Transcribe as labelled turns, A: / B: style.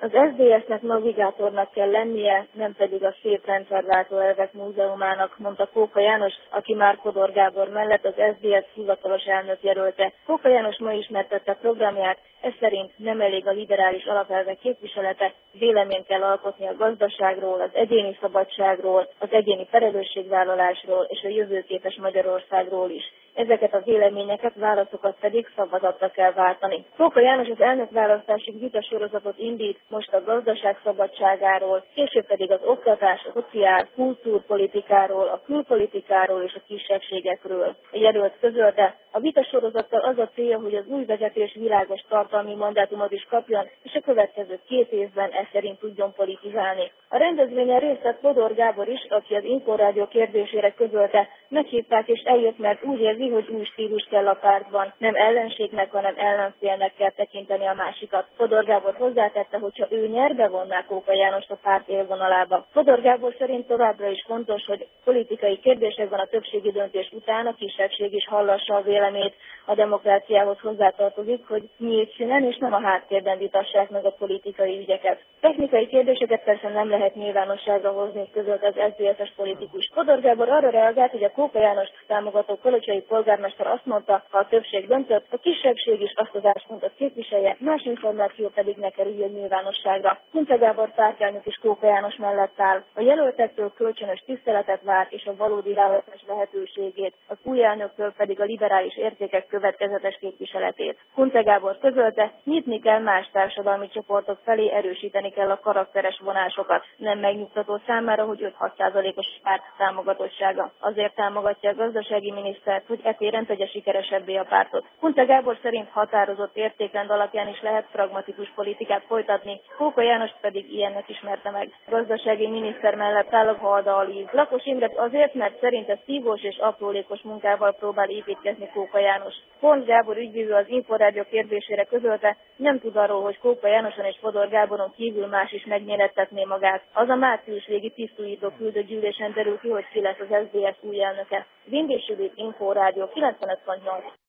A: Az SZDSZ-nek navigátornak kell lennie, nem pedig a szép rendszerváltó elvek múzeumának, mondta Kóka János, aki már Fodor Gábor mellett az SZDSZ hivatalos elnökjelölte. Kóka János ma ismertette programját, ez szerint nem elég a liberális alapelvek képviselete, véleményt kell alkotni a gazdaságról, az egyéni szabadságról, az egyéni felelősségvállalásról és a jövőképes Magyarországról is. Ezeket a véleményeket, válaszokat pedig szavazatra kell váltani. Kóka János az elnökválasztásig vitasorozatot indít most a gazdaság szabadságáról, később pedig az oktatás, a szociál, kultúrpolitikáról, a külpolitikáról és a kisebbségekről. A jelölt közölte, a vitasorozattal az a célja, hogy az új vezetés világos tartalmi mandátumot is kapjon, és a következő 2 évben ez szerint tudjon politizálni. A rendezvényen részt vett Fodor Gábor is, aki az Inforádió kérdésére közölte, meghívták és eljött, mert úgy érzi, hogy új stílus kell a pártban. Nem ellenségnek, hanem ellenfélnek kell tekinteni a másikat. Fodor Gábor hozzátette, hogyha ő nyer, bevonná Kóka Jánost a párt élvonalába. Fodor Gábor szerint továbbra is fontos, hogy politikai kérdésekben a többségi döntés után a kisebbség is hallassa a véleményt. A demokráciához hozzátartozik, hogy nyílt színen és nem a háttérben vitassák meg a politikai ügyeket. Technikai kérdéseket persze nem lehet nyilvánosságra hozni, közölt az SZDSZ-es politikus. Fodor Gábor arra reagált, hogy a Kóka Jánost támogató kolocsai polgármester azt mondta, ha a többség döntött, a kisebbség is azt az álláspontot képviselje, más információ pedig ne kerüljön nyilvánosságra. Kunce Gábor pártelnök is Kóka János mellett áll. A jelöltektől kölcsönös tiszteletet vár és a valódi választás lehetőségét, az új elnöktől pedig a liberális értékek következetes képviseletét. Kunce Gábor közölte, nyitni kell más társadalmi csoportok felé, erősíteni kell a karakteres vonásokat. Nem megnyugtató számára, hogy 5-6%-os párt támogatottsága. Azért támogatja a gazdasági minisztert, hogy téren tegye sikeresebbé a pártot. Kunce Gábor szerint határozott értékrend alapján is lehet pragmatikus politikát folytatni, Kóka Jánost pedig ilyennek ismerte meg. Gazdasági miniszter mellett áll a Halda Alíz. Lakos Imre azért, mert szerinte szívós és aprólékos munkával próbál építkezni Kóka János. Pont Gábor ügyvívő az Inforádió kérdésére közölte, nem tud arról, hogy Kóka Jánoson és Fodor Gáboron kívül más is megmérettetné magát. Az a március végi tisztújító küldött gyűlésen derül ki, hogy ki lesz az SZDSZ új elnöke. Vindés Judit, Inforádió 95.8.